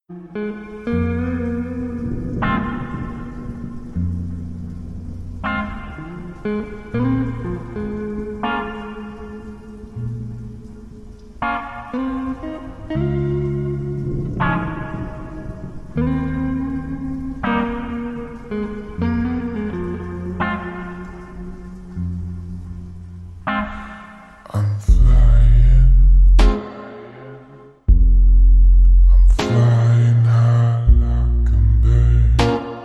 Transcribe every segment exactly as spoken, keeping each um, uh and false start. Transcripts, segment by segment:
I'm flying, I'm flying high like a bird,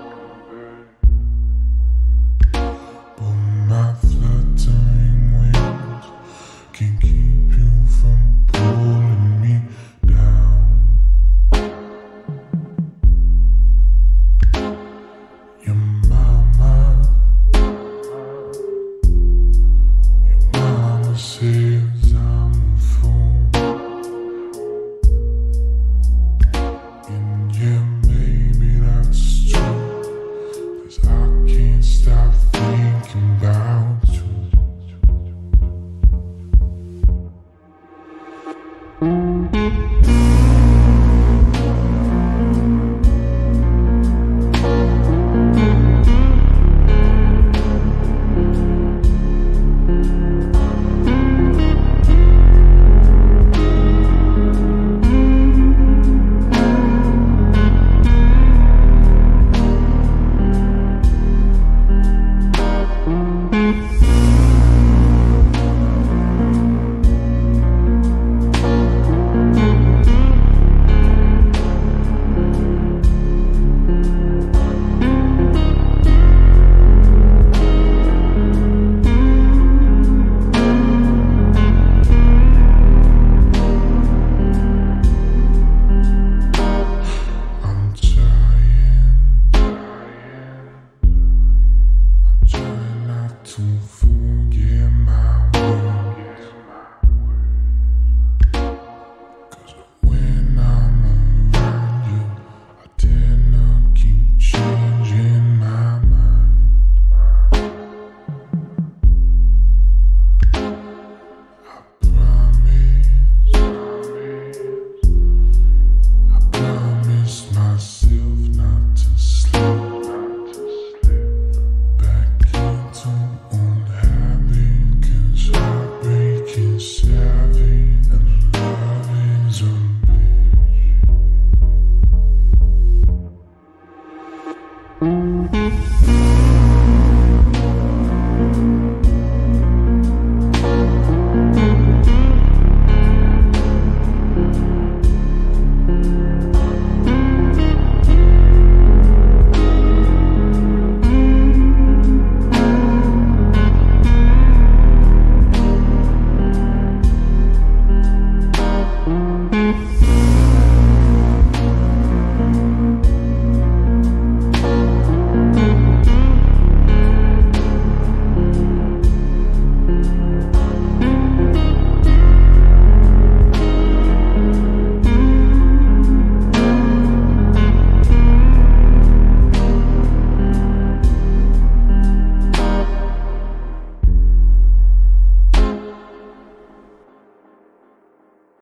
but my fluttering wings can keep you from pulling me down. Your mama, your mama says I'm a fool, and yeah, maybe that's true, 'cause I can't stop thinking about you. I'm trying, I'm trying not to forget my words, 'cause when I'm around you, I tend to keep changing my mind. I promise, I promise myself not to slip back into old habit, 'cause heartbreak is savvy and love is a bitch.